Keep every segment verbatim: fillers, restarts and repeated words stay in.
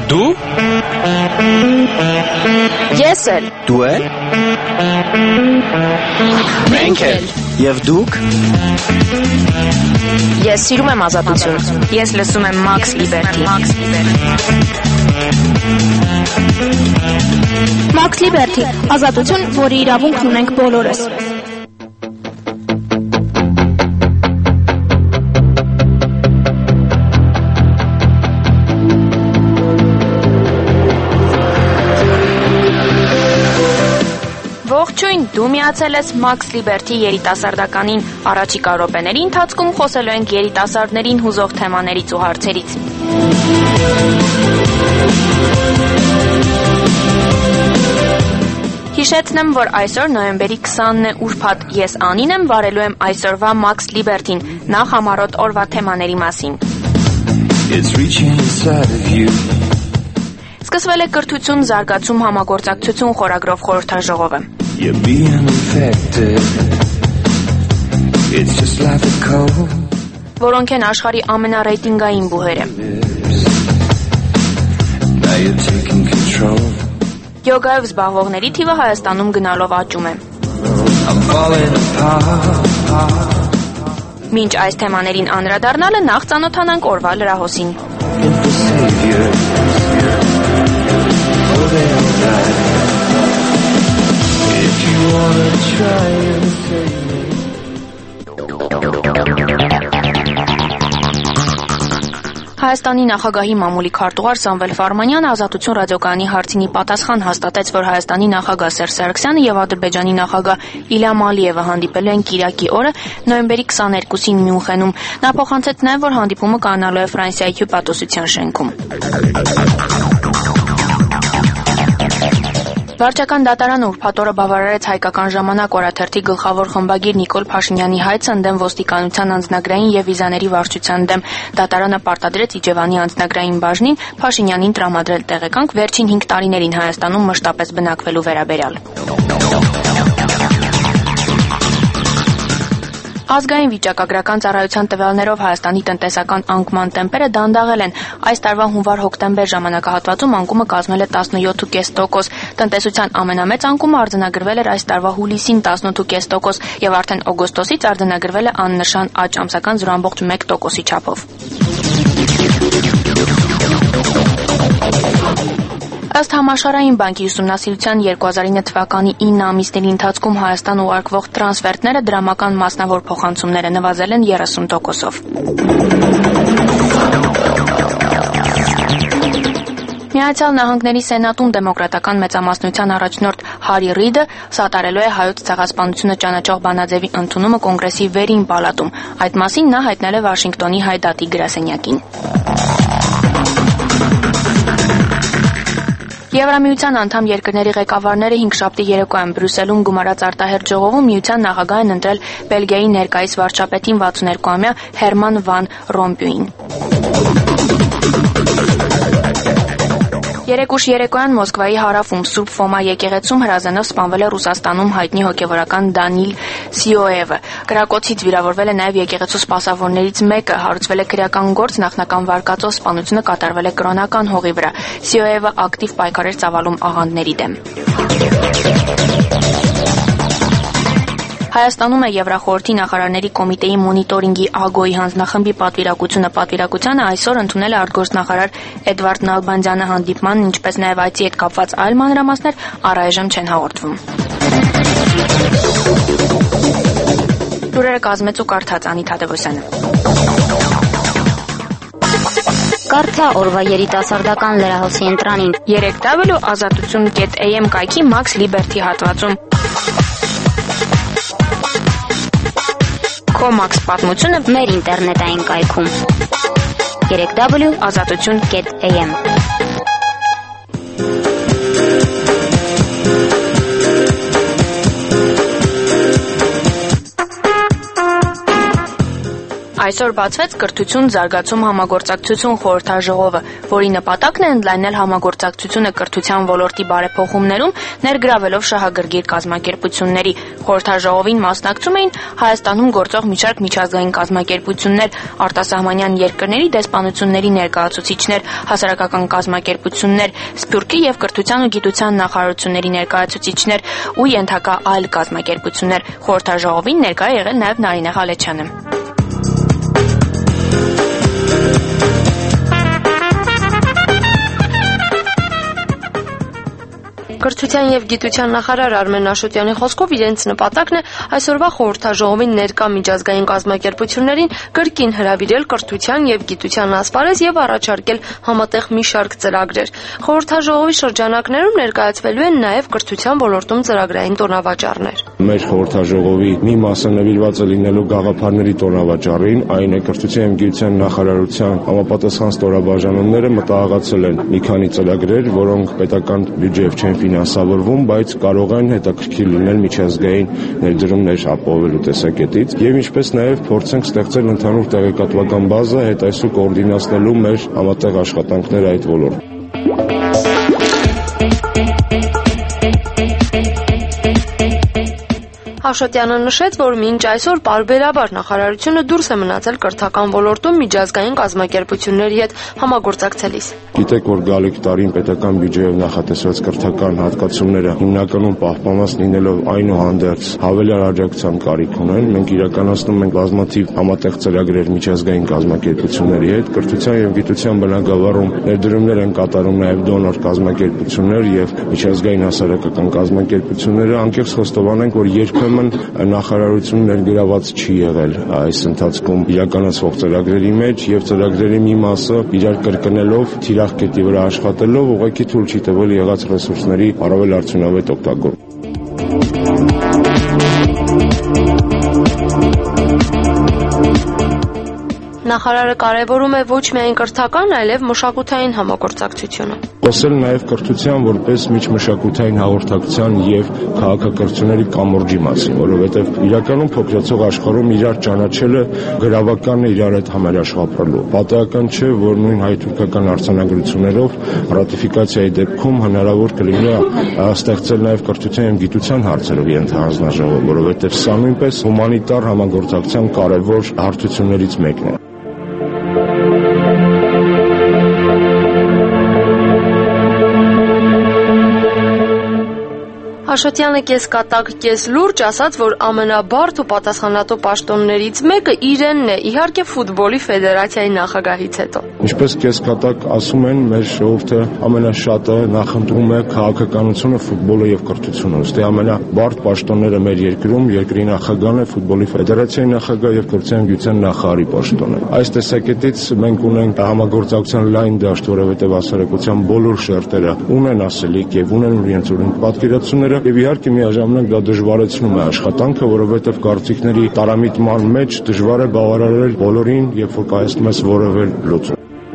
Դու? Ես էլ։ Դու էլ։ Մենք էլ։ Եվ դուք։ Ես սիրում եմ ազատություն։ Ես լսում եմ Max Liberty։ Max Liberty, ազատություն, որի իրավունքն ունենք բոլորս։ Ողջույն, դու միացել ես Max Liberty երիտասարդականին։ Առաջիկա րոպեների ընթացքում խոսելու ենք երիտասարդներին հուզող թեմաներից ու հարցերից։ Հիշեցնեմ, որ այսօր նոյեմբերի քսանն է ուրբաթ, ես Անին եմ, վարելու եմ այսօրվա Max Liberty-ն, նախ համառոտ օրվա թեմաների մասին։ Սկսվել է կրթություն, զարգացում, համագործակցություն խորագրով խորհրդաժողովը։ Որոնք են աշխարհի ամենառեյտինգային բուհերը։ Յոգայով զբաղվողների թիվը Հայաստանում գնալով աճում է։ Մինչ այս թեմաներին անդրադառնալը նախ ծանոթանանք օրվա լրահոսին։ Հայաստանի նախագահի մամուլի քարտուղար Սամվել Ֆարմանյանը Ազատություն ռադիոկայանի հարցինի պատասխան հաստատեց, որ Հայաստանի նախագահ Սերժ Սարգսյանը եւ Ադրբեջանի նախագահ Իլհամ Ալիևը հանդիպելու են Կիրակի օրը նոյեմբերի քսաներկուսին Մյունխենում։ Նա փոխանցեց նաեւ, որ հանդիպումը կայանալու է Ֆրանսիայի հյուպատոսության շենքում։ Վարչական դատարանը ուրբաթ օրը բավարարեց Հայկական ժամանակ օրաթերթի գլխավոր խմբագիր Նիկոլ Փաշինյանի հայցը ընդդեմ ոստիկանության անձնագրային եւ վիզաների վարչության դեմ։ Դատարանը պարտադրեց Իջևանի անձնագրային բաժնին Փաշինյանին տրամադրել տեղեկանք վերջին հինգ տարիներին Հայաստանում մշտապես բնակվելու վերաբերյալ։ Ազգային վիճակագրական ծառայության տվյալներով Հայաստանի տնտեսական անկման տեմպերը դանդաղել են։ Այս տարվա հունվար-հոկտեմբեր ժամանակահատվածում անկումը կազմել է տասնյոթ կես տոկոս։ Տնտեսության ամենամեծ անկումը արձանագրվել էր այս տարվա հուլիսին տասնութ կես տոկոս եւ արդեն օգոստոսից արձանագրվել է աննշան աճ ամսական զրո ամբողջ մեկ տոկոսի չափով։ Ըստ համաշխարհային բանկի ուսումնասիրության երկու հազար ինը թվականի ինը ամիսների ընթացքում Հայաստան ուղարկվող տրանսֆերտները դրամական մասնավոր փոխանցումները նվազել են երեսուն տոկոսով։ Միացյալ Նահանգների Սենատում դեմոկրատական մեծամասնության առաջնորդ Հարի Ռիդը սատարելու է հայոց ցեղասպանությունը ճանաչող բանաձևի ընդունումը կոնգրեսի վերին պալատում։ Այդ մասին նա հայտնել է Վաշինգտոնի հայ դատի գրասենյակին։ Եվրամիության անդամ երկրների ղեկավարները հինգշաբթի երեկոյան Բրյուսելում գումարած արտահերթ ժողովում միության նախագահ են ընտրել Բելգիայի ներկայիս վարչապետին վաթսուններկուամյա Հերման վան Ռոմպյուին։ Երեկուշ երեկոյան Մոսկվայի հարավում Սուրբ Ֆոմա եկեղեցում հրազենով սպանվել է Ռուսաստանում հայտնի հոգևորական Դանիլ Սիոևը։ Կրակոցից վիրավորվել է նաև եկեղեցու սպասավորներից մեկը, հարուցվել է քրեական գործ, նախնական վարկածով սպանությունը կատարվել է կրոնական հողի վրա։ Սիոևը ակտիվ պայքար էր ծավալում աղանդների դեմ։ Հայաստանում է Եվրախորհրդի նախարարների կոմիտեի մոնիտորինգի ԱԳՕ-ի հանձնախմբի պատվիրակությունը։ Պատվիրակությանը այսօր ընդունել է արտգործնախարար Էդվարդ Նալբանդյանը հանդիպման, ինչպես նաև այցի հետ կապված այլ մանրամասներ առայժմ չեն հաղորդվում։ Լուրերը կազմեց ու կարդաց Անի Թադևոսյանը։ Կարդա օրվա երիտասարդական լրահոսի ընտրանին երեք w ազատություն կետ a m կայքի Max Liberty հատվածում։ Comax պատմությունը մեր ինտերնետային կայքում երեք w ազատություն կետ a m։ Այսօր բացվեց կրթություն զարգացում համագործակցություն խորհրդաժողովը, որի նպատակն է ընդլայնել համագործակցությունը կրթության ոլորտի բարեփոխումներում, ներգրավելով շահագրգիռ կազմակերպությունների։ Խորհրդաժողովին մասնակցում էին Հայաստանում գործող մի շարք միջազգային կազմակերպություններ, արտասահմանյան երկրների դեսպանությունների ներկայացուցիչներ, հասարակական կազմակերպություններ, Սփյուռքի և կրթության ու գիտության նախարարությունների ներկայացուցիչներ ու ենթակա այլ կազմակերպություններ։ Խորհրդաժողովին ներկա է եղել նաև Նարինե Ղալեչյանը։ Կրթության և գիտության նախարար Արմեն Աշոտյանի խոսքով իրենց նպատակն է այսօրվա խորհրդաժողովին ներկա միջազգային կազմակերպություններին կրկին հրավիրել կրթության և գիտության ասպարեզ և առաջարկել համատեղ մի շարք ծրագրեր։ Խորհրդաժողովի շրջանակներում ներկայացվելու են նաև կրթության ոլորտում ծրագրային տոնավաճառներ։ Մեր խորհրդաժողովի մի մասը նվիրված է լինելու գաղափարների տոնավաճառին, այն է կրթության և գիտության նախարարության համապատասխան ստորաբաժանումները մտահղացել են մի քանի ծրագրեր, որոնք պետական բյուջեով չեն ֆինանսավորվում, բայց կարող են հետաքրքիր լինել միջազգային ներդրումներ ապահովելու տեսակետից, եւ ինչպես նաեւ փորձենք ստեղծել ընդհանուր տեղեկատվական բազա, հետայսու կոորդինացնելու մեր համատեղ աշխատանքները այդ ոլորտում։ Աշոտյանը նշեց, որ մինչ այսօր պարբերաբար նախարարությունը դուրս է մնացել կրթական ոլորտում միջազգային կազմակերպությունների հետ համագործակցելիս։ Գիտեք, որ գալիք տարին պետական բյուջեով նախատեսված կրթական հատկացումները հիմնականում պահպանված լինելով այնուհանդերձ հավելյալ աջակցության կարիք ունեն։ Մենք իրականացնում ենք բազմաթիվ համատեղ ծրագրեր միջազգային կազմակերպությունների հետ, կրթության և գիտության բնագավառում ներդրումներ են կատարում նաև դոնոր կազմակերպություններ եւ միջազգային հասարակական կազմակերպությունները։ Անկեղծ խոստովանենք, որ երբեմն նախարարություն ներգրաված չի եղել այս ընթացքում իրականացվող ծրագրերի մեջ եւ ծրագրերի մի մասը իրար կրկնելով, թիրախ կետի վրա աշխատելով ուղղակի թույլ չի տվել եղած ռեսուրսների առավել արդյունավետ օգտագործում։ Նախարարը կարևորում է ոչ միայն կրթական, այլև մշակութային համագործակցությունը։ Խոսել նաև կրթության որպես միջմշակութային հաղորդակցության եւ քաղաքակրթությունների կամուրջի մասին, որովհետեւ իրականում փոքրացող աշխարհում իրար ճանաչելը գրավական է իրար հետ համերաշխափելու։ Պատահական չէ, որ նույն հայ-թուրքական արձանագրություններով ռատիֆիկացիայի դեպքում հնարավոր կլինի ստեղծել նաև կրթության եւ գիտության հարցերով ենթահանձնաժողով, որովհետեւ սա նույնպես հումանիտար համագործակցության կարևոր հարթություններից մեկն է։ Աշոտյանը կես կատակ, կես լուրջ ասաց, որ ամենաբարդ ու պատասխանատու պաշտոններից մեկը իրենն է, իհարկե ֆուտբոլի ֆեդերացիայի նախագահից հետո։ Ինչպես կես կատակ ասում են, մեր ժողովուրդը ամենաշատը նախընտրում է քաղաքականությունը, ֆուտբոլը եւ կրթությունը։ Ըստ ամենաբարդ պաշտոնները մեր երկրում երկրի նախագահն է, ֆուտբոլի ֆեդերացիայի նախագահ եւ կրթության գիտության նախարարի պաշտոնը։ Այս տեսակետից մենք ունենք համագործակցության լայն դաշտ, որովհետեւ հասարակության բոլոր շերտերը ունեն ասելիք եւ ունեն իրենց օրենք պատկերացումները եւ իհարկե միաժամանակ դա դժվարեցնում է աշխատանքը, որովհետեւ կարծիքների տարամիտման մեջ դժվար է բավարարել բոլորին, երբ որ կայացնում ես որևէ լուծում։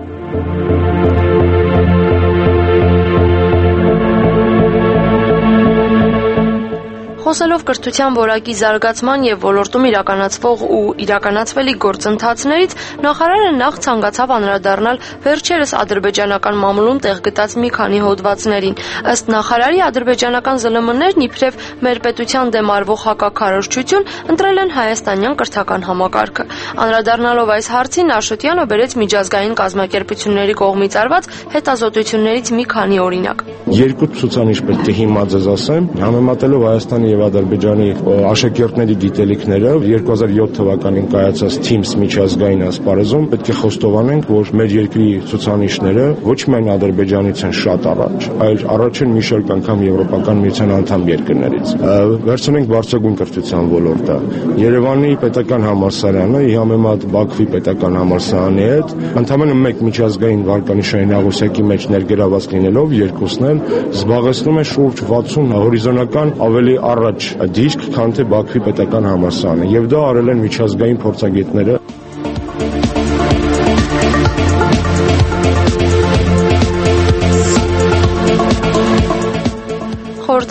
Խոսելով կրթության որակի զարգացման եւ ոլորտում իրականացվող ու իրականացվելիք գործընթացներից, նախարարը նախ ցանկացավ անդրադառնալ վերջերս ադրբեջանական մամուլում տեղ գտած մի քանի հոդվածներին։ Ըստ նախարարի, ադրբեջանական զլմ-ներն իբրև մեր պետության դեմ արվող հակաքարոզչություն ընտրել են հայաստանյան կրթական համակարգը։ Անդրադառնալով այս հարցին, Աշոտյանը բերեց միջազգային կազմակերպությունների կողմից արված հետազոտություններից մի քանի օրինակ։ Երկու ցուցանիշ պետք է հիմա ձեզ ասեմ, համեմատելով Հայաստանի եւ Ադրբեջանի աշակերտների գիտելիքները երկու հազար յոթ թվականին կայացած Թիմս միջազգային ասպարեզում պետք է խոստովանենք, որ մեր երկրի ցուցանիշները ոչ միայն Ադրբեջանից են շատ առաջ, այլ առաջ են մի շարք անգամ Եվրոպական միության անդամ երկրներից։ Վերցնենք բարձրագույն կրթության ոլորտը։ Երևանի պետական համալսարանը ի համեմատ Բաքվի պետական համալսարանի հետ ընդամենը մեկ միջազգային վարկանիշային աղյուսակի մեջ ներգրաված լինելով երկուսն էլ զբաղեցնում է շուրջ վաթսուն հորիզոնական ավելի առաջ դիրք, քան թե Բաքվի պետական համալսարանը, եւ դա արել են միջազգային փորձագետները։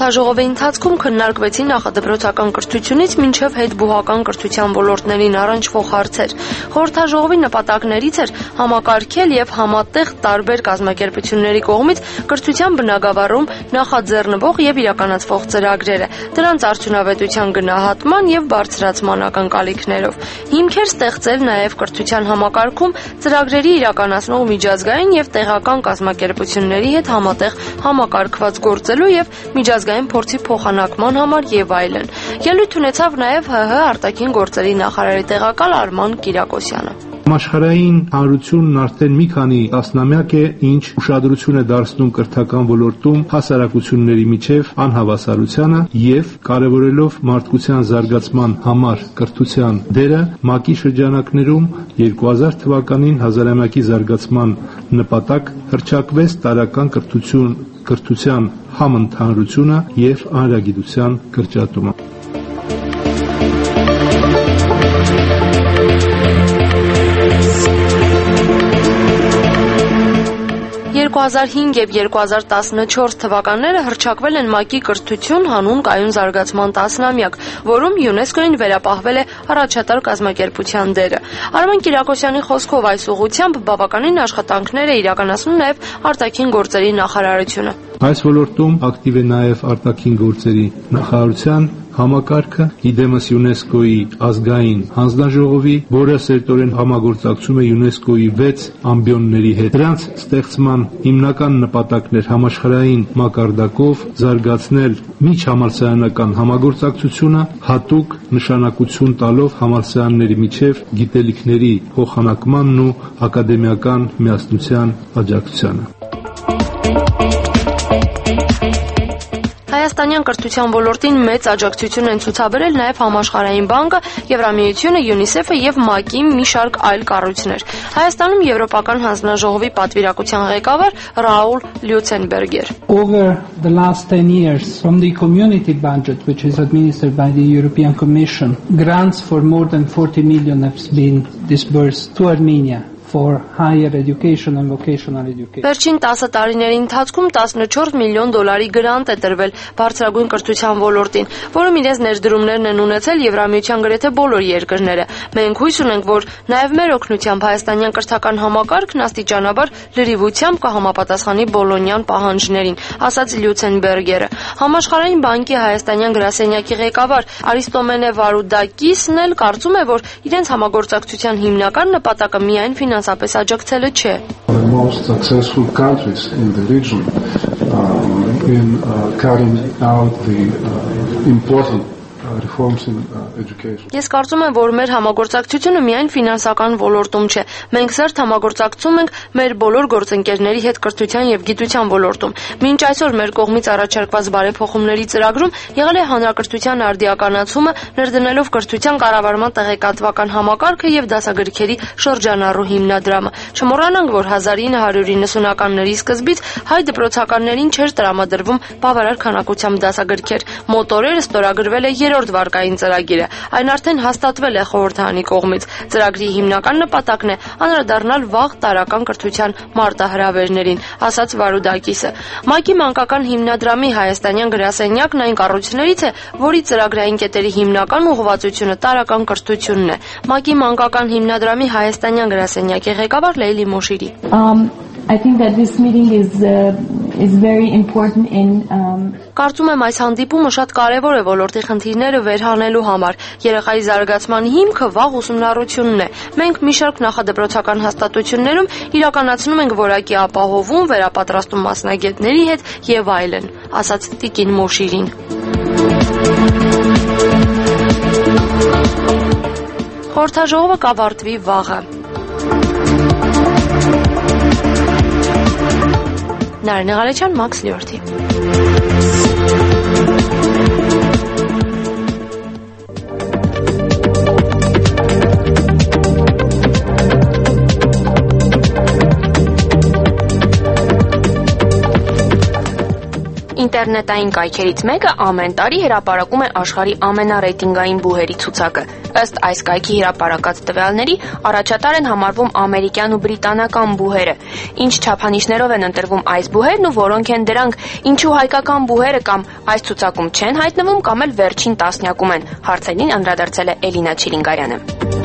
Խորհրդաժողովի ընթացքում քննարկվեցին նախադպրոցական կրթությունից մինչև հետբուհական կրթության ոլորտներին առնչվող հարցեր։ Խորհրդաժողովի նպատակներից էր համակարգել եւ համատեղ տարբեր կազմակերպությունների կողմից կրթության բնագավառում նախաձեռնվող եւ իրականացվող ծրագրերը, դրանց արդյունավետության գնահատման եւ բարձրացման ակնկալիքներով։ Հիմքեր ստեղծել նաեւ կրթության համակարգում ծրագրերի իրականացնող միջազգային եւ տեղական կազմակերպությունների հետ համատեղ համակարգված գործելու եւ միջազգային փորձի փոխանակման համար եւ այլն։ Ելույթ ունեցավ նաեւ ՀՀ արտաքին գործերի նախարարի տեղակալ Արման Կիրակոսյանը։ Աշխարհային հանրությունն արդեն մի քանի տասնամյակ է, ինչ ուշադրություն է դարձնում կրթական ոլորտում հասարակությունների միջև անհավասարությանը եւ կարեւորելով մարդկության զարգացման համար կրթության դերը ՄԱԿ-ի շրջանակներում երկու հազար թվականին հազարամյակի զարգացման նպատակ հռչակվեց տարրական կրթություն կրթության համընդհանրությունը եւ հանրագիտության կրճատումը։ երկու հազար հինգ եւ երկու հազար տասնչորս թվականները հռչակվել են ՄԱԿ-ի կրթություն հանուն կայուն զարգացման տասնամյակ, որում ՅՈՒՆԵՍԿՕ-ին վերապահվել է առաջատար կազմակերպության դերը։ Արման Կիրակոսյանի խոսքով այս ուղղությամբ բավականին աշխատանքներ է իրականացնում նաեւ արտաքին գործերի նախարարությունը։ Այս ոլորտում ակտիվ է նաեւ արտաքին գործերի նախարարության համակարգը, իդեմս ՅՈՒՆԵՍԿՕ-ի ազգային հանձնաժողովի, որը սերտորեն համագործակցում է ՅՈՒՆԵՍԿՕ-ի վեց ամբիոնների հետ։ Դրանց ստեղծման հիմնական նպատակն էր համաշխարհային մակարդակով զարգացնել միջհամալսարանական համագործակցությունը, հատուկ նշանակություն տալով համալսարանների միջև գիտելիքների փոխանակմանն ու ակադեմիական միասնության աջակցությանը։ Հայաստանյան կրթության ոլորտին մեծ աջակցություն են ցուցաբերել նաև Համաշխարհային բանկը, Եվրամիությունը, ՅՈՒՆԻՍԵՖ-ը եւ ՄԱԿ-ի մի շարք այլ կառույցներ։ Հայաստանում Եվրոպական հանձնաժողովի պատվիրակության ղեկավար Ռաուլ Լյուցենբերգեր. Over the last ten years, from the community budget, which is administered by the European Commission, grants for more than forty million have been disbursed to Armenia for higher education and vocational education. Վերջին տասը տարիների ընթացքում տասնչորս միլիոն դոլարի գրանտ է տրվել բարձրագույն կրթության ոլորտին, որում իրենց ներդրումներն են ունեցել Եվրամիության գրեթե բոլոր երկրները։ Մենք հույս ունենք, որ նաև մեր օգնությամբ հայաստանյան կրթական համակարգն աստիճանաբար լրիվությամբ կհամապատասխանի բոլոնյան պահանջներին, ասաց Լյուցենբերգերը։ Համաշխարհային բանկի հայաստանյան գրասենյակի ղեկավար Արիստոմենե Վարուդակիսն էլ կարծում է, որ իրենց համագործակցության հիմնական նպատակը միայն ֆինանսապես աջակցելը չէ։ The most successful countries in the region um, in uh, carrying out the uh, important reforms in education. Ես կարծում եմ, որ մեր համագործակցությունը միայն ֆինանսական ոլորտում չէ։ Մենք սերտ համագործակցում ենք մեր բոլոր գործընկերների հետ կրթության եւ գիտության ոլորտում։ Մինչ այսօր մեր կողմից առաջարկված բարեփոխումների ծրագրում եղել է հանրակրթության արդիականացումը, ներդնելով կրթության կառավարման տեղեկատվական համակարգը եւ դասագրքերի շրջանառու հիմնադրամը։ Չմոռանանք, որ հազար ինը հարյուր իննսունականների սկզբից հայ դպրոցականներին չէր տրամադրվում բավարար քանակությամբ դասագրքեր։ Մոտորերը ստորագրվել է երրորդ վարկային ծրագիրը, այն արդեն հաստատվել է խորհրդարանի կողմից։ Ծրագրի հիմնական նպատակն է անդրադառնալ վաղ տարրական կրթության մարտահրավերներին, ասաց Վարուդակիսը։ ՄԱԿ-ի մանկական հիմնադրամի հայաստանյան գրասենյակն այն կառույցներից է, որի ծրագրային կետերի հիմնական ուղղվածությունը տարրական կրթությունն է։ ՄԱԿ-ի մանկական հիմնադրամի հայաստանյան գրասենյակի ղեկավար Լեյլի Մոշիրի. Um, I think that this meeting is uh, is very important in um Կարծում եմ այս հանդիպումը շատ կարևոր է ոլորտի խնդիրները վերհանելու համար։ Երեխայի զարգացման հիմքը վաղ ուսումնառությունն է։ Մենք մի շարք նախադպրոցական հաստատություններում իրականացնում ենք որակի ապահովում, վերապատրաստում մասնագետների հետ եւ այլն, ասաց Տիկին Մոշիրին։ Խորհրդաժողովը կավարտվի վաղը։ Նարինե Ղալեչյան, Մաքս Լյորթի։ Ինտերնետային կայքերից մեկը ամեն տարի հրապարակում է աշխարհի ամենառեյտինգային բուհերի ցուցակը։ Ըստ այս կայքի հրապարակած տվյալների, առաջատար են համարվում ամերիկյան ու բրիտանական բուհերը։ Ինչ չափանիշներով են ընտրվում այս բուհերն ու որոնք են դրանք, ինչու հայկական բուհերը կամ այս ցուցակում չեն հայտնվում կամ էլ վերջին տասնյակում են։ Հարցերին անդրադարձել է Էլինա Չիլինգարյանը։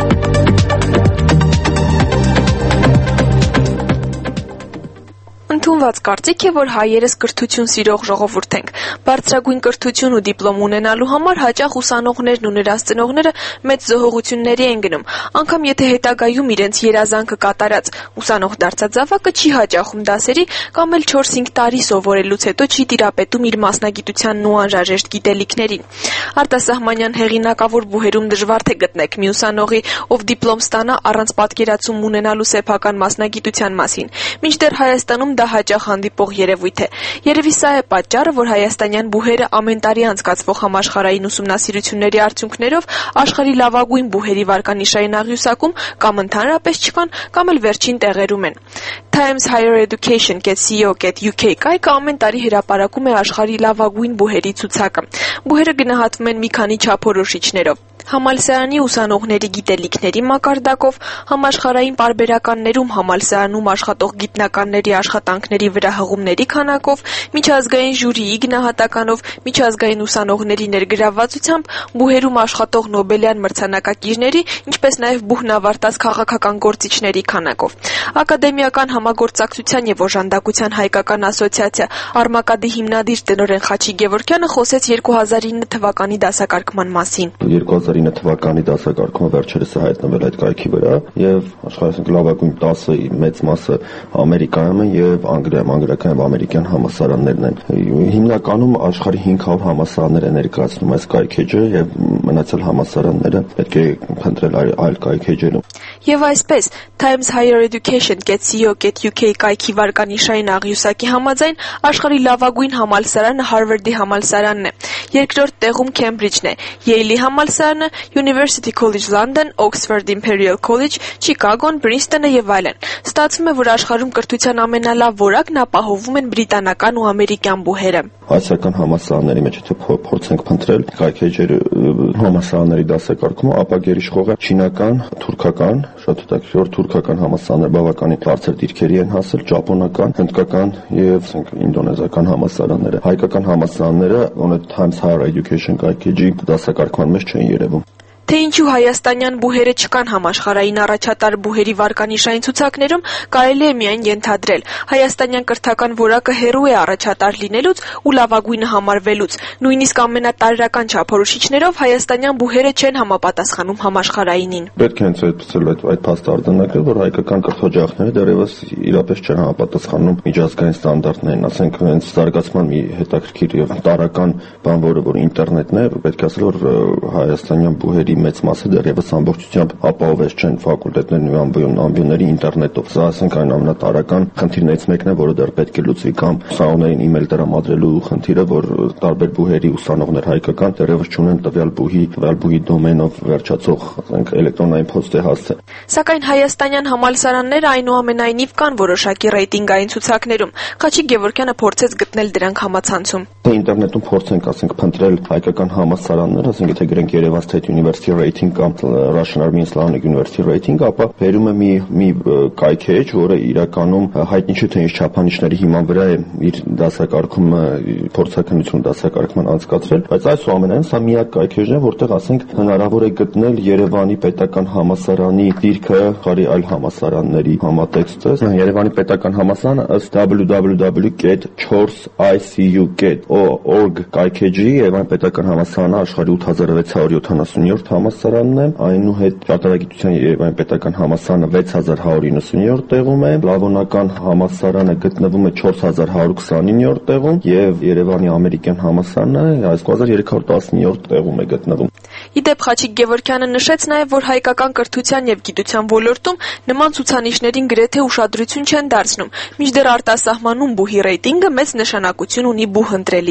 Ընդունված կարծիք է, որ հայերս կրթություն սիրող ժողովուրդ ենք։ Բարձրագույն կրթություն ու դիպլոմ ունենալու համար հաճախ ուսանողներն ու նրանց ծնողները մեծ զոհողությունների են գնում, անգամ եթե հետագայում իրենց երազանքը կատարած ուսանող դարձած զավակը չի հաճախում դասերի կամ էլ չորս-հինգ տարի սովորելուց հետո չի տիրապետում իր մասնագիտությանն ու անհրաժեշտ գիտելիքներին։ Արտասահմանյան հեղինակավոր բուհերում դժվար թե գտնեք մի ուսանողի, ով դիպլոմ ստանա առանց պատկերացում ունենալու սեփական մասնագիտության մասին։ Մինչդեռ Հայաստանում դա հաճախ հանդիպող երևույթ է։ Երևի սա է պատճառը, որ հայաստանյան բուհերը ամեն տարի անցկացվող համաշխարհային ուսումնասիրությունների արդյունքներով աշխարհի լավագույն բուհերի վարկանիշային աղյուսակում կամ ընդհանրապես չկան, կամ էլ վերջին տեղերում են։ Times Higher Education .co.uk կայքը ամեն տարի հրապարակում է աշխարհի լավագույն բուհերի ցուցակը։ Բուհերը գնահատվում են մի քանի չափորոշիչներով։ Համալսարանի ուսանողների գիտելիքների մակարդակով, համաշխարհային պարբերականներում համալսարանում աշխատող գիտնականների աշխատանքների վրա հղումների քանակով, միջազգային ժյուրիի գնահատականով, միջազգային ուսանողների ներգրավվածությամբ, բուհերում աշխատող Նոբելյան մրցանակակիրների, ինչպես նաև բուհն ավարտած քաղաքական գործիչների քանակով։ Ակադեմիական համագործակցության եւ օժանդակության հայկական ասոցիացիա Արմակադի հիմնադիր տնօրեն Խաչի Գևորգյանը խոսեց երկու հազար ինը թվականի դասակարգման մասին։ երկու հազար ինը թվականի դասակարգումը վերջերս է հայտնվել այդ կայքի վրա եւ աշխարհի լավագույն տասը մեծ մասը Ամերիկայում են եւ Անգլիայում, անգլիական եւ ամերիկյան համալսարաններն են։ Հիմնականում աշխարհի հինգ հարյուր համալսարաններ են ներկայացնում այս կայքեջը եւ մնացած համալսարանները պետք է փնտրել այլ կայքեջերում։ Եվ այսպես Times Higher Education .co.uk կայքի վարկանիշային աղյուսակի համաձայն աշխարհի լավագույն համալսարանը Հարվարդի համալսարանն է։ Երկրորդ տեղում Քեմբրիջն է, Յեյլի համալսարանը, University College London, Oxford Imperial College, Չիկագոն, Պրինսթոնը եւ այլն։ Ստացվում է, որ աշխարհում կրթության ամենալավ որակն ապահովում են բրիտանական ու ամերիկյան բուհերը։ Հայաստանյան համալսարանների մեջ եթե փորձենք փնտրել կայքեջերը համալսարանների դասակարգումը, ապա գերիշխողը չինական, թուրքական, շատ հետաքրքիր թուրքական համալսարաններ բավականին բարձր դիրքերի են հասել, ճապոնական, հնդկական եւ ասենք ինդոնեզիական համալսարանները։ Հայկական համալսարանները ունեն Times Higher Education կայքեջի դասակարգման մեջ չեն երևում։ Թե ինչու հայաստանյան բուհերը չկան համաշխարհային առաջատար բուհերի վարկանիշային ցուցակներում, կարելի է միայն ենթադրել։ Հայաստանյան կրթական որակը հեռու է առաջատար լինելուց ու լավագույնը համարվելուց։ Նույնիսկ ամենատարրական չափորոշիչներով հայաստանյան բուհերը չեն համապատասխանում համաշխարհայինին։ Պետք է հենց այդպեսել այդ այդ փաստը արձանագրել, որ հայկական կրթօջախները դեռևս իրապես չեն համապատասխանում միջազգային ստանդարտներին, ասենք հենց զարգացման մի հետաքրքիր եւ տարրական բան, որը որ ինտերնետն է, պետք է ասել, որ հայաստանյան բուհերի մեծ մասը դեռևս ամբողջությամբ ապահովված չեն ֆակուլտետներն ու ամբիոնների ինտերնետով։ Սա ասենք այն ամենատարրական խնդիրներից մեկն է, որը դեռ պետք է լուծվի, կամ ուսանողներին իմեյլ տրամադրելու խնդիրը, որ տարբեր բուհերի ուսանողներ հայկական դեռևս չունեն տվյալ բուհի, տվյալ բուհի դոմենով վերջացող, ասենք, էլեկտրոնային փոստի հասցե։ Սակայն հայաստանյան համալսարանները այնուամենայնիվ կան որոշակի ռեյտինգային ցուցակներում։ Խաչի Գևորգյանը փորձեց գտնել դրանք համացանցում։ Ինտերնետում փորձենք, ասենք, փնտրել հայկական համալսարաններ, ասենք, եթե գրենք Երևան State University rating կամ Russian Army Islamic University rating, ապա բերում է մի մի կայքեջ, որը իրականում հայտնի չէ թե ինչ չափանիշների հիման վրա է իր դասակարգումը, փորձաքննություն դասակարգման անցկացրել, բայց այսուամենայնիվ սա միակ կայքեջն է, որտեղ, ասենք, հնարավոր է գտնել Երևանի պետական համալսարանի դիրքը խարի այլ համալսարանների համատեքստը։ Երևանի պետական համալսարանը ըստ w w w dot four i c u dot org կայքեջի Երևանի պետական համալսարանը աշխարհի ութ հազար վեց հարյուր յոթանասունյոթ համալսարանն է, այնուհետ ճարտարագիտության Երևանի պետական համալսարանը վեց հազար հարյուր իննսունյոթ տեղում է, Լավոնական համալսարանը գտնվում է չորս հազար հարյուր քսանինյորդ տեղում եւ Երևանի ամերիկյան համալսարանը երկու հազար երեք հարյուր տասնյոթ տեղում է գտնվում։ Իդեպ Խաչիկ Գևորգյանը նշեց նաև, որ հայկական կրթության եւ գիտության ոլորտում նման ցուցանիշներին գրեթե ուշադրություն չեն դարձնում, մինչդեռ արտասահմանում բուհի ռեյտինգը մեծ նշանակություն ունի բուհ ընտրելիս։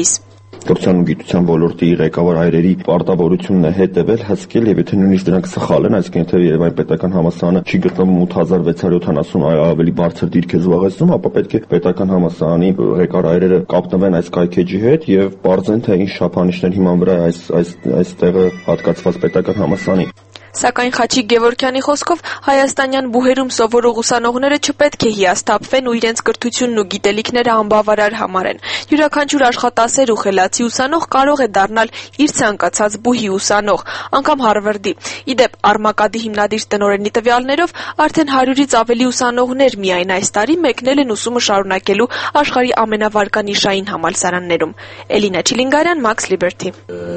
կրթության ու գիտության ոլորտի ղեկավար այրերի պարտավորությունն է հետևել, հսկել եւ եթե նույնիսկ դրանք սխալ են, այսինքն եթե Երևանի պետական համալսարանը չի գտնվում ութ հազար վեց հարյուր յոթանասուն ավելի բարձր դիրք է զբաղեցնում, ապա պետք է պետական համալսարանի ղեկավար այրերը կապնվեն այս կայքեջի հետ եւ բարձեն թե ինչ շափանիշներ հիման վրա այս այս այս տեղը հատկացված պետական համալսարանի։ Սակայն Խաչիկ Գևորգյանի խոսքով հայաստանյան բուհերում սովորող ուսանողները չպետք է հիասթափվեն ու իրենց կրթությունն ու գիտելիքները անբավարար համարեն։ Յուրաքանչյուր աշխատասեր ու խելացի ուսանող կարող է դառնալ իր ցանկացած բուհի ուսանող, անգամ Հարվարդի։ Իդեպ Արմակադի հիմնադիր տնօրենի տվյալներով արդեն հարյուրից ավելի ուսանողներ միայն այս տարի մեկնել են ուսումը շարունակելու աշխարհի ամենավարկանիշային համալսարաններում։ Էլինա Չիլինգարյան, Max Liberty։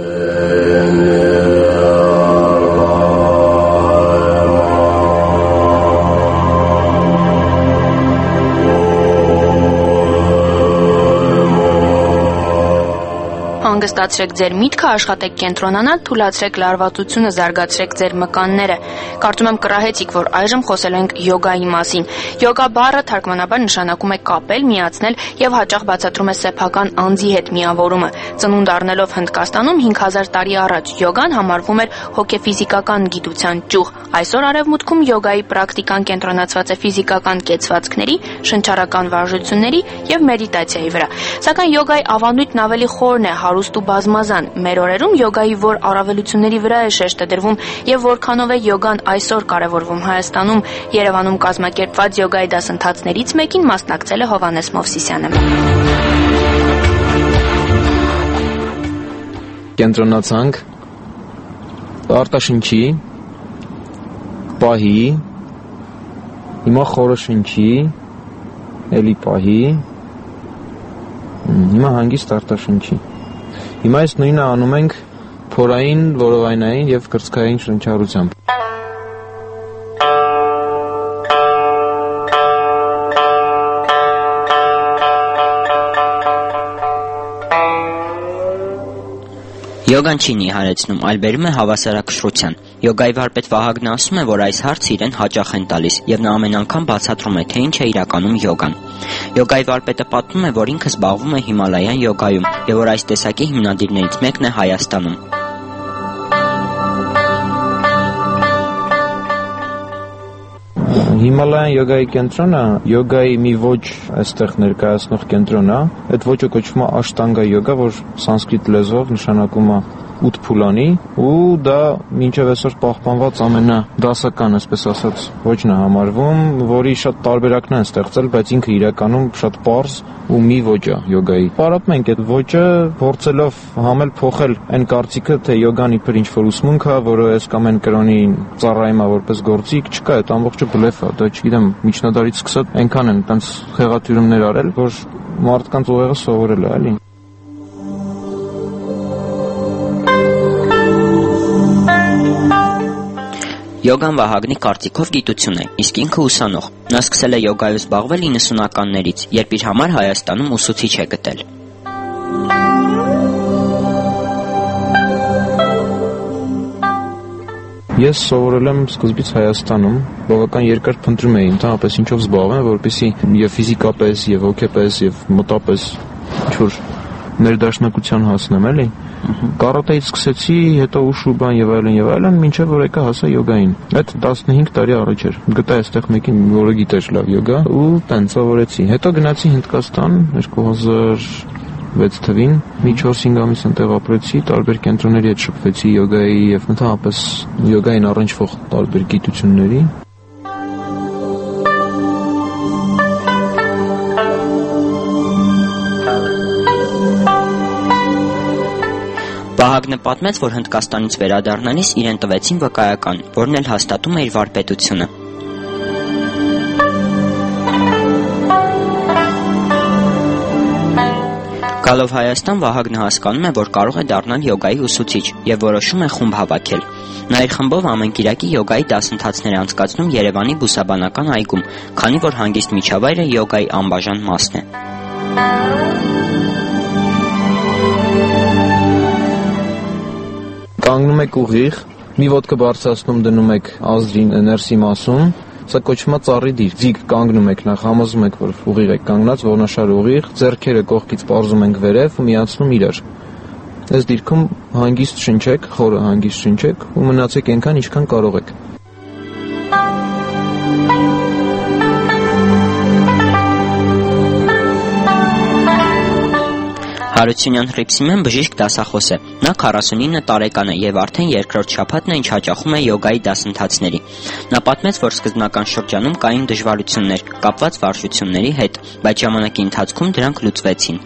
Հանգստացրեք ձեր միտքը, աշխատեք կենտրոնանալ, թուլացրեք լարվածությունը, զարգացրեք ձեր մկանները։ Կարծում եմ կռահեցիք, որ այժմ խոսելու ենք յոգայի մասին։ Յոգա բառը թարգմանաբար նշանակում է կապել, միացնել եւ հաճախ բացատրում է սեփական անձի հետ միավորումը։ Ծնունդ առնելով Հնդկաստանում հինգ հազար տարի առաջ յոգան համարվում էր հոգեֆիզիկական գիտության ճյուղ։ Այսօր Արևմուտքում յոգայի պրակտիկան կենտրոնացված է ֆիզիկական կեցվածքների, շնչառական վարժությունների եւ մեդիտացիայի վրա։ Սակայն յոգայի ավանդույթն ավելի խորն է, հարուստ ու բազմազան։ Մեր օրերում յոգայի որ առավելությունների վրա է շեշտը դրվում եւ որքանով է յոգան այսօր կարևորվում Հայաստանում, Երևանում կազմակերպված յոգայի դասընթացներից մեկին մասնակցել է Հովհաննես Մովսիսյանը։ Կենտրոնացանք արտաշնչի, պահի, հիմա խորը շնչի, էլի պահի, հիմա հանգիստ արտաշնչի։ Հիմա այս նույնը անում ենք փորային, որովայնային եւ կրծքային շնչառությամբ։ Յոգան չի նիհարեցնում, այլ բերում է հավասարակշռության։ Յոգայի վարպետ Վահագնը ասում է, որ այս հարցը իրեն հաճախ են տալիս եւ նա ամեն անգամ բացատրում է, թե ինչ է իրականում յոգան։ Յոգայի վարպետը պատմում է, որ ինքը զբաղվում է Հիմալայան յոգայում եւ որ այս տեսակի հիմնադիրներից մեկն է Հայաստանում։ Հիմալայան յոգայի կենտրոնը յոգայի մի ոճ այստեղ ներկայացնող կենտրոն է։ Այդ ոճը կոչվում է աշտանգա յոգա, որ սանսկրիտ լեզվով նշանակում է ութ փուլանի, ու դա մինչև այսօր պահպանված ամենադասական, այսպես ասած, ոճն է համարվում, որի շատ տարբերակներ են ստեղծել, բայց ինքը իրականում շատ պարզ ու մի ոճ է յոգայի։ Պարապում ենք այդ ոճը, փորձելով համել փոխել այն կարծիքը, թե յոգան իբր ինչ-որ ուսմունք է, որը այս կամ այն կրոնի ծառայում է որպես գործիք, չկա, այդ ամբողջը բլեֆ է, դա չգիտեմ, միջնադարից սկսած այնքան են տենց խեղաթյուրումներ արել, որ մարդկանց ուղեղը սովորել է, էլի։ Յոգան Վահագնի կարծիքով գիտություն է, իսկ ինքը ուսանող։ Նա սկսել է յոգայով զբաղվել իննսունականներից, երբ իր համար Հայաստանում ուսուցիչ է գտել։ Ես սովորել եմ սկզբից Հայաստանում, բավական երկար փնտրում էի ընդհանրապես ինչով զբաղվեմ, որպեսզի եւ ֆիզիկապես, եւ հոգեպես, եւ մոտապես ինչ-որ ներդաշնակության հասնեմ, էլի։ Կարատեից սկսեցի, հետո ուշու բան եւ այլն եւ այլն, մինչեւ որ եկա հասա յոգային։ Այդ տասնհինգ տարի առաջ էր։ Գտա այստեղ մեկին, որը գիտեր լավ յոգա, ու տենց սովորեցի։ Հետո գնացի Հնդկաստան երկու հազար վեց թվին, մի չորս-հինգ ամիս այնտեղ ապրեցի, տարբեր կենտրոնների հետ շփվեցի յոգայի եւ ընդհանրապես յոգային առնչվող տարբեր գիտությունների։ Վահագնը պատմեց, որ Հնդկաստանից վերադառնալիս իրեն տվեցին վկայական, որն էլ հաստատում է իր վարպետությունը։ Գալով Հայաստան, Վահագնը հասկանում է, որ կարող է դառնալ յոգայի ուսուցիչ եւ որոշում է խումբ հավաքել։ Նա իր խմբով ամեն կիրակի յոգայի դասընթացներ է անցկացնում Երևանի բուսաբանական այգում, քանի որ հանգիստ միջավայրը յոգայի անբաժան մասն է։ Կանգնում եք ուղիղ, մի ոտքը բարձրացնում դնում եք ազդրի ներսի մասում, Սա կոչվում է ծառի դիր։ Ձիգ կանգնում եք նախ, համոզում եք, որ ուղիղ եք կանգնած, ողնաշար ուղիղ, ձեռքերը կողքից պարզում ենք վերև ու միացնում իրար։ Այս դիրքում հանգիստ շնչեք, խորը հանգիստ շնչեք ու մնացեք այնքան, ինչքան կարող եք։ Հարությունյան Հռիփսիմյան բժիշկ դասախոս է։ Նա քառասունինը տարեկան է եւ արդեն երկրորդ շաբաթն է, ինչ հաճախում է յոգայի դասընթացների։ Նա պատմեց, որ սկզբնական շրջանում կային դժվարություններ կապված վարժությունների հետ, բայց ժամանակի ընթացքում դրանք լուծվեցին։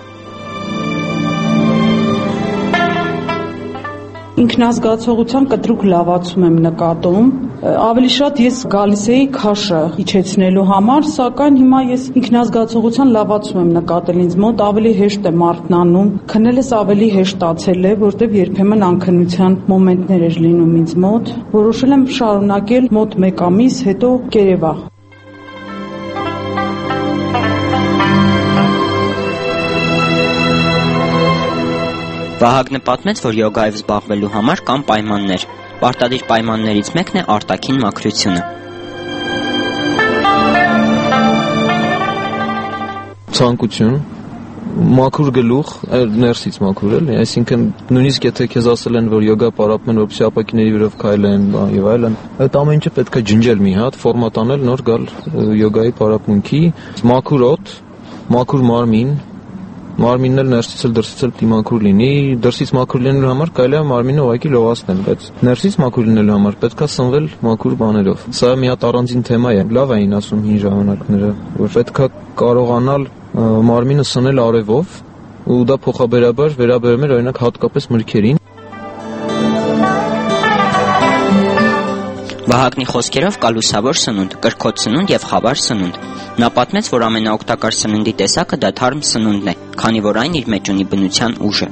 Ինքնազգացողության կտրուկ լավացում եմ նկատում, ավելի շատ ես գալիս էի քաշը իջեցնելու համար, սակայն հիմա ես ինքնազգացողության լավացում եմ նկատել ինձ մոտ, ավելի հեշտ է մարդն անում, քնելս ավելի հեշտացել է, որտեղ երբեմն անքնության մոմենտներ էր լինում ինձ մոտ, որոշել եմ շարունակել մոտ մեկ ամիս, հետո կերևա։ Վահագնը պատմեց, որ յոգայով զբաղվելու համար կան պայմաններ։ Պարտադիր պայմաններից մեկն է արտաքին մաքրությունը։ Ցանկություն, մաքուր գլուխ, ներսից մաքուր էլի, այսինքն նույնիսկ եթե քեզ ասել են, որ յոգա պարապում են, որպեսզի ապակիների վրով քայլեն եւ այլն, այդ ամեն ինչը պետք է ջնջել մի հատ, ֆորմատ անել, նոր գալ յոգայի պարապմունքի, մաքուր օդ, մաքուր մարմին, Մարմինն էլ ներսից էլ դրսից էլ պիտի մաքուր լինի, դրսից մաքուր լինելու համար կարելի է մարմինը ուղղակի լողացնել, բայց ներսից մաքուր լինելու համար պետք է սնվել մաքուր բաներով։ Սա մի հատ առանձին թեմա է, լավ էին ասում հին ժամանակները, որ պետք է կարողանալ մարմինը սնել արևով, ու դա փոխաբերաբար վերաբերում էր օրինակ հատկապես մրգերին։ Վահագնի խոսքերով կա լուսավոր սնունդ, կրքոտ սնունդ եւ խավար սնունդ։ Նա պատմեց, որ ամենաօգտակար սննդի տեսակը դա թարմ սնունդն է, քանի որ այն իր մեջ ունի բնության ուժը։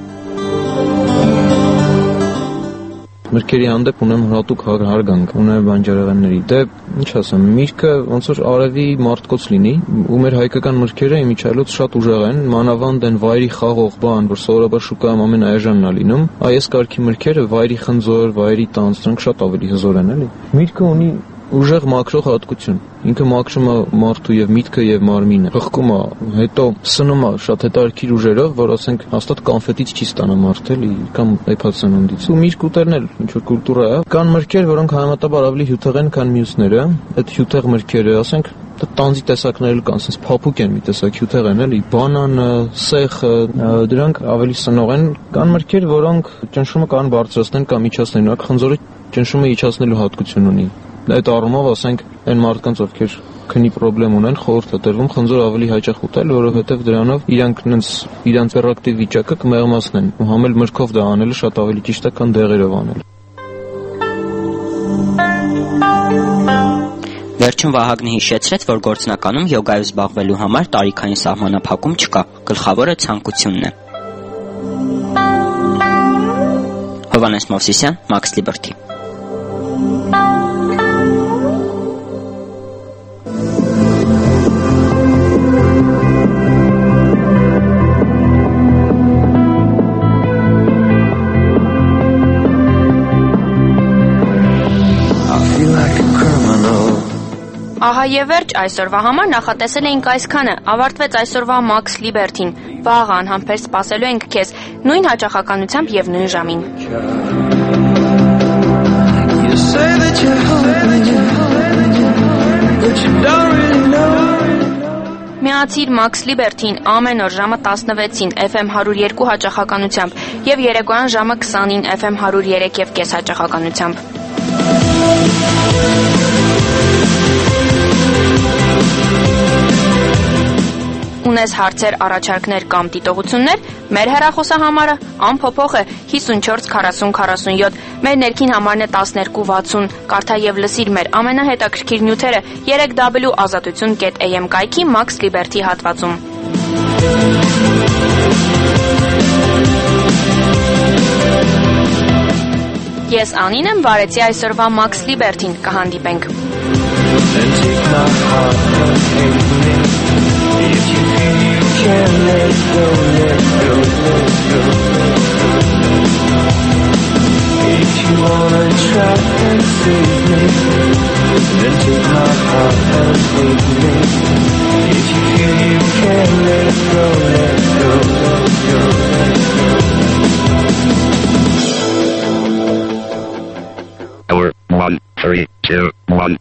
Մրգերի հանդեպ ունեմ հատուկ հարգանք, ունեմ բանջարեղենների։ Դե ինչ ասեմ, միրգը ոնց որ արևի մարդկոց լինի, ու մեր հայկական մրգերը իմիջիալոց շատ ուժեղ են, մանավանդ են վայրի խաղող բան, որ սովորաբար շուկայում ամենաէժանն է լինում։ Այս կարգի մրգերը վայրի խնձոր, վայրի տանձ, դրանք շատ ավելի հզոր են, էլի։ Միրգը ունի ուժեղ մաքրող հատկություն։ Ինքը մաքրում է մարդու եւ միտքը եւ մարմինը, հղկում է, հետո սնում է շատ հետաքրքիր ուժերով, որ ասենք հաստատ կանֆետից չի ստանա մարդը, էլի, կամ էփած սնունդից։ Ու միրգ ուտելն էլ ինչ որ կուլտուրա է։ Կան մրգեր, որոնք համեմատաբար ավելի հյութեղ են, քան մյուսները։ Այդ հյութեղ մրգերը, ասենք, տանձի տեսակներ էլ կան, ասես փափուկ են մի տեսակ, հյութեղ են, էլի, բանանը, սեխը, դրանք ավելի սնող են։ Կան մրգեր, որոնք ճնշումը կան բարձրացնել կամ իջացնել, օրինակ խնձորը ճնշումը իջացնելու հատկություն ունի։ Այդ առումով ասենք այն մարդկանց, ովքեր քնի խնդրեմ ունեն, խորհուրդ է տրվում խնձոր ավելի հաճախ ուտել, որովհետև դրանով իրանք նենց իրանց ռեակտիվ վիճակը կմեղմացնեն, ու համել մրգով դա անելը շատ ավելի ճիշտ է, քան դեղերով անելը։ Վերջում Վահագնը հիշեցրեց, որ գործնականում յոգայով զբաղվելու համար տարիքային սահմանափակում չկա, գլխավորը ցանկությունն է։ Հովհաննես Մովսիսյան, Max Liberty։ Ահա եւ վերջ այսօրվա համար նախատեսել էինք այսքանը։ Ավարտվեց այսօրվա Max Liberty-ն։ Վաղ անհամբեր սպասելու ենք քեզ նույն հաճախականությամբ եւ նույն ժամին։ Միացիր Max Liberty-ին ամեն օր ժամը տասնվեցին F M one oh two հաճախականությամբ եւ երեկոյան ժամը twenty-ին F M one oh three եւ five հաճախականությամբ։ Ունես հարցեր, առաջարկներ կամ դիտողություններ, մեր հեռախոսահամարը անփոփոխ է five four four zero four seven, մեր ներքին համարն է twelve sixty, կարդա եւ լսիր մեր ամենահետաքրքիր նյութերը three w ազատություն dot a m կայքի Max Liberty հատվածում։ Ես Անին եմ, վարեցի այսօրվա Max Liberty-ն, կհանդիպենք։ If you feel you can't let go, let go, let go. If you wanna try and save me. Then take my heart and take me. If you feel you can let it go, let it go, let it go, let it go. Hour one, three, two, one.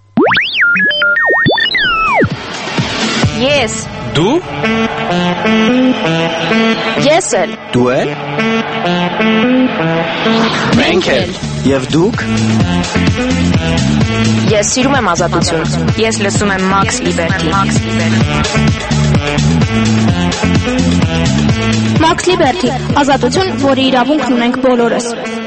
Yes. Դու? Ես էլ։ Դու էլ? Մենք էլ։ Եվ դուք? Ես սիրում եմ ազատություն։ Ես լսում եմ Max Liberty։ Max Liberty, ազատություն, որի իրավունքն ունենք բոլորս։